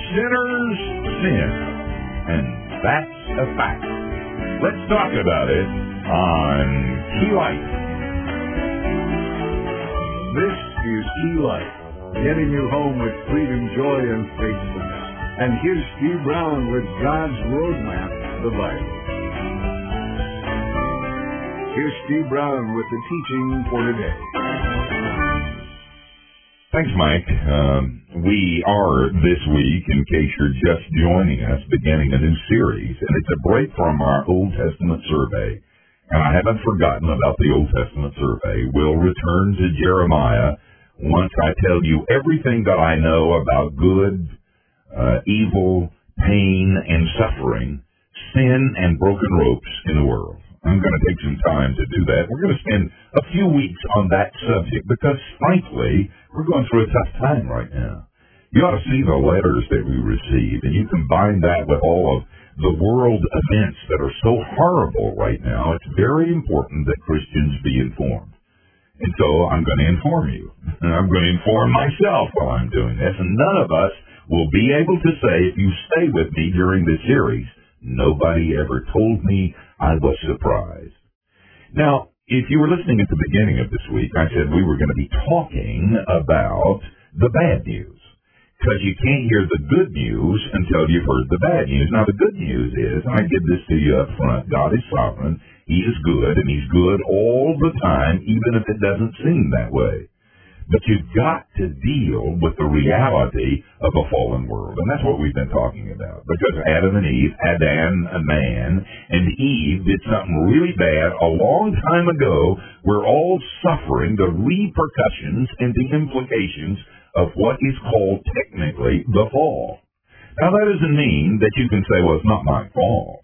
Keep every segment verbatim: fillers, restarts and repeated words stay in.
Sinners sin, and that's a fact. Let's talk about it on Key Life. This is Key Life, getting you home with freedom, joy, and faithfulness. And here's Steve Brown with God's Roadmap, the Bible. Here's Steve Brown with the teaching for today. Thanks, Mike. Um, we are, this week, in case you're just joining us, beginning a new series, and it's a break from our Old Testament survey. And I haven't forgotten about the Old Testament survey. We'll return to Jeremiah once I tell you everything that I know about good, uh, evil, pain, and suffering, sin, and broken ropes in the world. I'm going to take some time to do that. We're going to spend a few weeks on that subject because, frankly, we're going through a tough time right now. You ought to see the letters that we receive, and you combine that with all of the world events that are so horrible right now. It's very important that Christians be informed. And so I'm going to inform you. And I'm going to inform myself while I'm doing this, and none of us will be able to say, if you stay with me during this series, nobody ever told me I was surprised. Now, if you were listening at the beginning of this week, I said we were going to be talking about the bad news. Because you can't hear the good news until you've heard the bad news. Now, the good news is, and I give this to you up front, God is sovereign, He is good, and He's good all the time, even if it doesn't seem that way. But you've got to deal with the reality of a fallen world. And that's what we've been talking about. Because Adam and Eve, Adam, a man, and Eve did something really bad a long time ago. We're all suffering the repercussions and the implications of what is called technically the fall. Now, that doesn't mean that you can say, well, it's not my fault.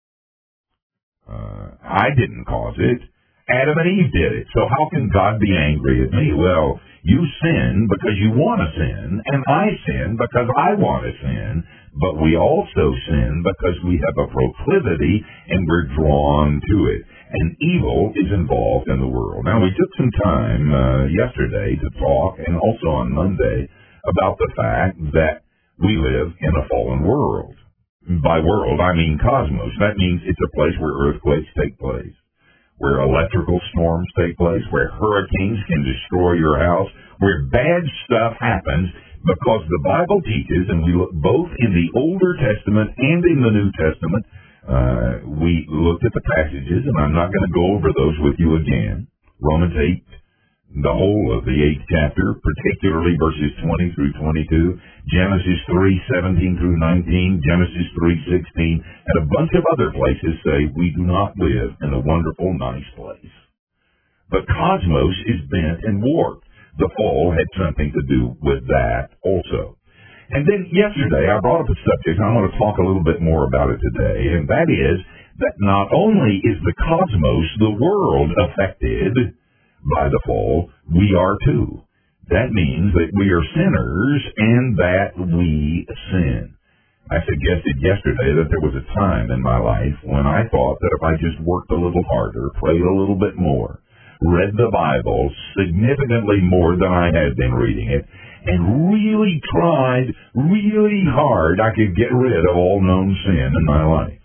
Uh, I didn't cause it. Adam and Eve did it. So how can God be angry at me? Well, you sin because you want to sin, and I sin because I want to sin, but we also sin because we have a proclivity and we're drawn to it. And evil is involved in the world. Now, we took some time uh, yesterday to talk, and also on Monday, about the fact that we live in a fallen world. By world, I mean cosmos. That means it's a place where earthquakes take place, where electrical storms take place, where hurricanes can destroy your house, where bad stuff happens because the Bible teaches, and we look both in the Older Testament and in the New Testament. Uh, we looked at the passages, and I'm not going to go over those with you again. Romans eight, the whole of the eighth chapter, particularly verses twenty through twenty-two, Genesis three, seventeen through nineteen, Genesis three, sixteen, and a bunch of other places say we do not live in a wonderful, nice place. But cosmos is bent and warped. The fall had something to do with that also. And then yesterday I brought up a subject, and I want to talk a little bit more about it today, and that is that not only is the cosmos, the world, affected by the fall, we are too. That means that we are sinners and that we sin. I suggested yesterday that there was a time in my life when I thought that if I just worked a little harder, prayed a little bit more, read the Bible significantly more than I had been reading it, and really tried really hard, I could get rid of all known sin in my life.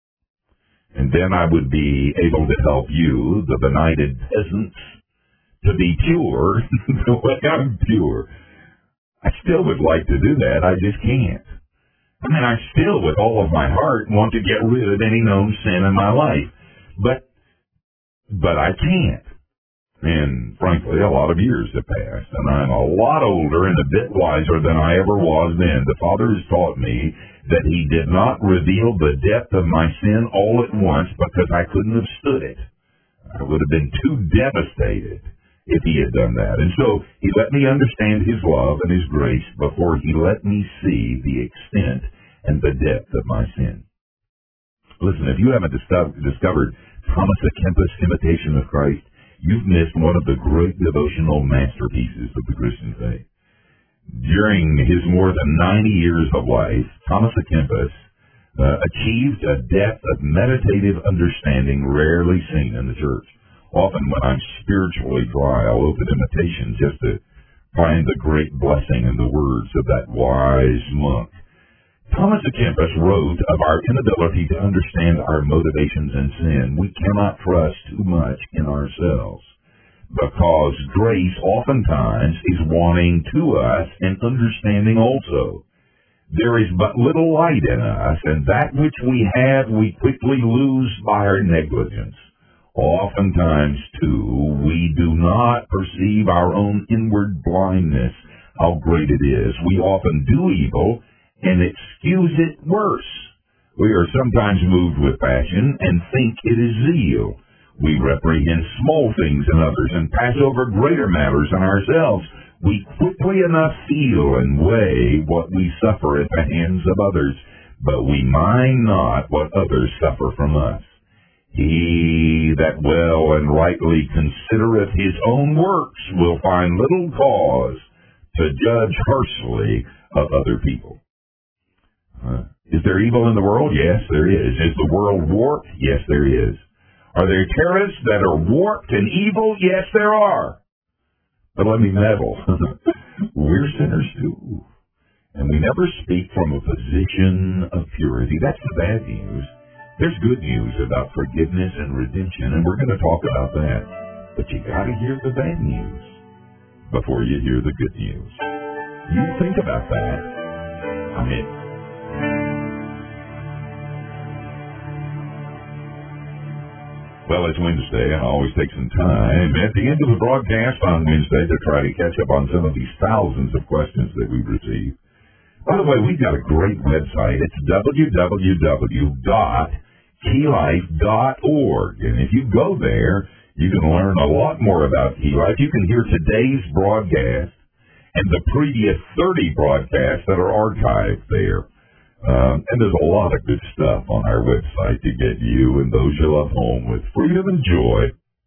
And then I would be able to help you, the benighted peasants, to be pure the way I'm pure. I still would like to do that. I just can't. I mean, I still, with all of my heart, want to get rid of any known sin in my life. But, but I can't. And frankly, a lot of years have passed, and I'm a lot older and a bit wiser than I ever was then. The Father has taught me that He did not reveal the depth of my sin all at once because I couldn't have stood it. I would have been too devastated if He had done that. And so He let me understand His love and His grace before He let me see the extent and the depth of my sin. Listen, if you haven't discovered Thomas à Kempis' Imitation of Christ, you've missed one of the great devotional masterpieces of the Christian faith. During his more than ninety years of life, Thomas à Kempis uh, achieved a depth of meditative understanding rarely seen in the church. Often when I'm spiritually dry, I'll open Imitation just to find the great blessing in the words of that wise monk. Thomas à Kempis wrote of our inability to understand our motivations in sin. We cannot trust too much in ourselves, because grace oftentimes is wanting to us and understanding also. There is but little light in us, and that which we have we quickly lose by our negligence. Oftentimes, too, we do not perceive our own inward blindness, how great it is. We often do evil and excuse it worse. We are sometimes moved with passion and think it is zeal. We reprehend small things in others and pass over greater matters in ourselves. We quickly enough feel and weigh what we suffer at the hands of others, but we mind not what others suffer from us. He that well and rightly considereth his own works will find little cause to judge harshly of other people. Uh, is there evil in the world? Yes, there is. Is the world warped? Yes, there is. Are there terrorists that are warped and evil? Yes, there are. But let me meddle. We're sinners too. And we never speak from a position of purity. That's the bad news. There's good news about forgiveness and redemption, and we're going to talk about that. But you got to hear the bad news before you hear the good news. You think about that. I mean, well, it's Wednesday, and I always take some time at the end of the broadcast on Wednesday to try to catch up on some of these thousands of questions that we've received. By the way, we've got a great website. It's w w w dot key life dot org, and if you go there, you can learn a lot more about Key Life. You can hear today's broadcast and the previous thirty broadcasts that are archived there. Um, and there's a lot of good stuff on our website to get you and those you love home with freedom and joy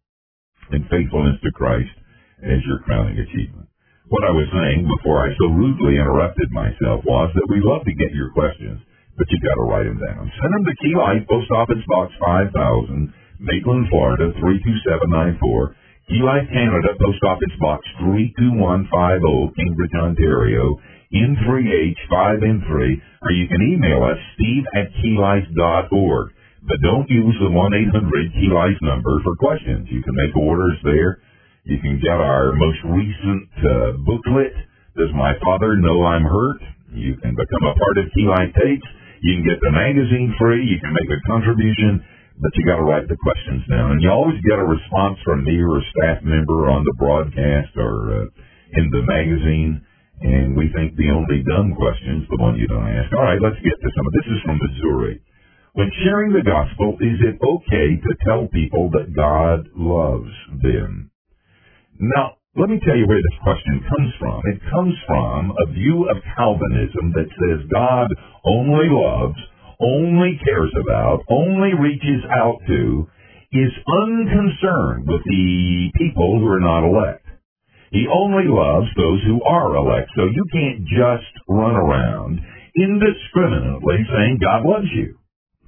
and faithfulness to Christ as your crowning achievement. What I was saying before I so rudely interrupted myself was that we love to get your questions, but you got to write them down. Send them to Key Life, Post Office Box five thousand, Maitland, Florida three two seven nine four. Key Life Canada, Post Office Box three two one five zero, Cambridge, Ontario, N three H five N three, or you can email us, steve at key life dot org. But don't use the one eight hundred Key Life number for questions. You can make orders there. You can get our most recent uh, booklet, Does My Father Know I'm Hurt? You can become a part of Key Life Tapes. You can get the magazine free. You can make a contribution. But you got to write the questions down. And you always get a response from me or a staff member on the broadcast or uh, in the magazine. And we think the only dumb question is the one you don't ask. All right, let's get to some of this. This is from Missouri. When sharing the gospel, is it okay to tell people that God loves them? Now, let me tell you where this question comes from. It comes from a view of Calvinism that says God only loves, only cares about, only reaches out to, is unconcerned with the people who are not elect. He only loves those who are elect. So you can't just run around indiscriminately saying God loves you.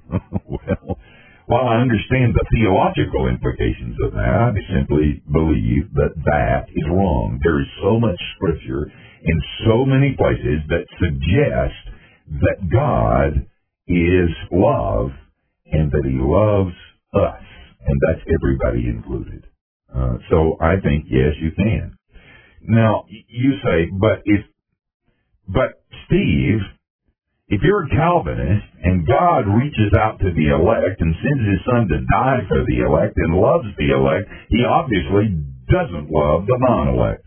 Well, while I understand the theological implications of that, I simply believe that that is wrong. There is so much scripture in so many places that suggest that God is love and that he loves us, and that's everybody included. Uh, so I think, yes, you can. Now, you say, but if, but Steve, if you're a Calvinist and God reaches out to the elect and sends his son to die for the elect and loves the elect, he obviously doesn't love the non-elect.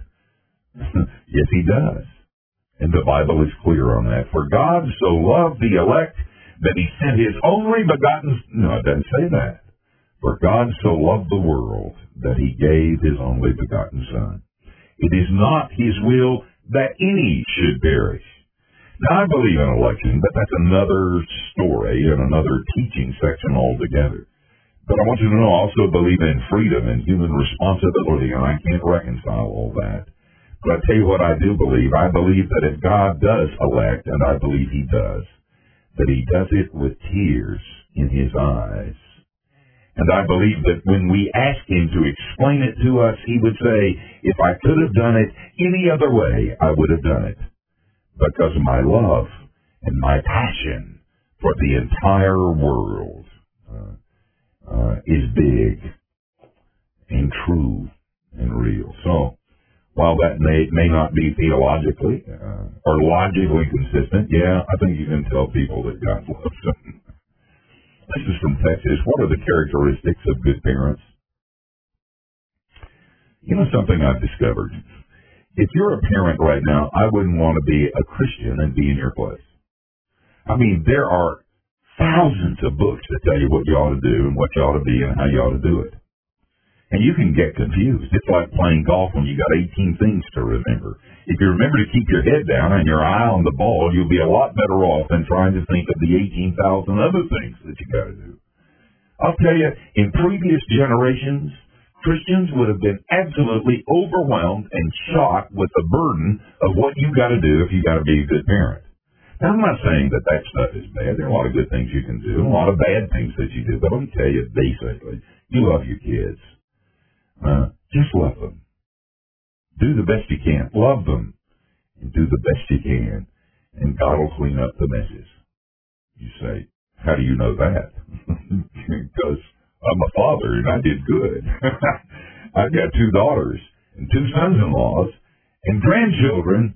Yes, he does. And the Bible is clear on that. For God so loved the elect that he sent his only begotten... No, it doesn't say that. For God so loved the world that he gave his only begotten Son. It is not his will that any should perish. Now, I believe in election, but that's another story and another teaching section altogether. But I want you to know I also believe in freedom and human responsibility, and I can't reconcile all that. But I tell you what I do believe. I believe that if God does elect, and I believe he does, that he does it with tears in his eyes. And I believe that when we ask him to explain it to us, he would say, if I could have done it any other way, I would have done it. Because of my love and my passion for the entire world uh, uh, is big and true and real. So, while that may may not be theologically uh, or logically consistent, yeah, I think you can tell people that God loves them. This is from Texas. What are the characteristics of good parents? You know something I've discovered? If you're a parent right now, I wouldn't want to be a Christian and be in your place. I mean, there are thousands of books that tell you what you ought to do and what you ought to be and how you ought to do it. And you can get confused. It's like playing golf when you got eighteen things to remember. If you remember to keep your head down and your eye on the ball, you'll be a lot better off than trying to think of the eighteen thousand other things that you got to do. I'll tell you, in previous generations, Christians would have been absolutely overwhelmed and shocked with the burden of what you got to do if you got to be a good parent. Now, I'm not saying that that stuff is bad. There are a lot of good things you can do, and a lot of bad things that you do. But let me tell you, basically, you love your kids. Uh, just love them. Do the best you can. Love them. And do the best you can. And God will clean up the messes. You say, how do you know that? Because I'm a father and I did good. I've got two daughters and two sons-in-laws and grandchildren,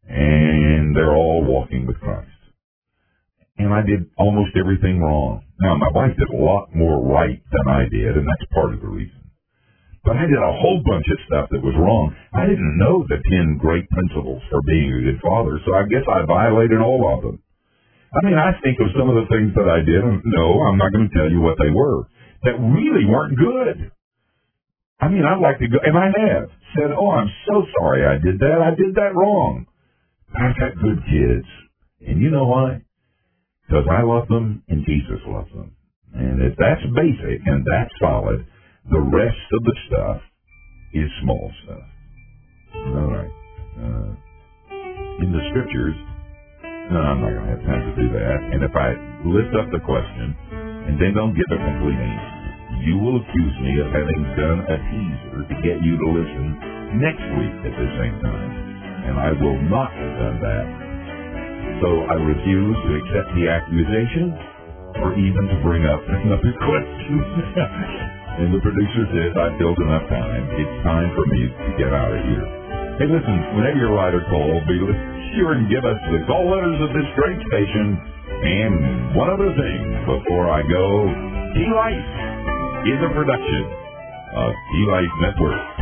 and they're all walking with Christ. And I did almost everything wrong. Now, my wife did a lot more right than I did, and that's part of the reason. But I did a whole bunch of stuff that was wrong. I didn't know the ten great principles for being a good father, so I guess I violated all of them. I mean, I think of some of the things that I did, and no, I'm not going to tell you what they were, that really weren't good. I mean, I'd like to go, and I have, said, oh, I'm so sorry I did that. I did that wrong. I've got good kids. And you know why? Because I love them, and Jesus loves them. And if that's basic and that's solid, the rest of the stuff is small stuff. All right. Uh, in the scriptures, no, I'm not going to have time to do that. And if I lift up the question and then don't give a complete answer, you will accuse me of having done a teaser to get you to listen next week at the same time. And I will not have done that. So I refuse to accept the accusation or even to bring up another question. And the producer says, I've built enough time. It's time for me to get out of here. Hey, listen, whenever you write or call, be sure and give us the call letters of this great station. And one other thing before I go, T-Life is a production of T-Life Network.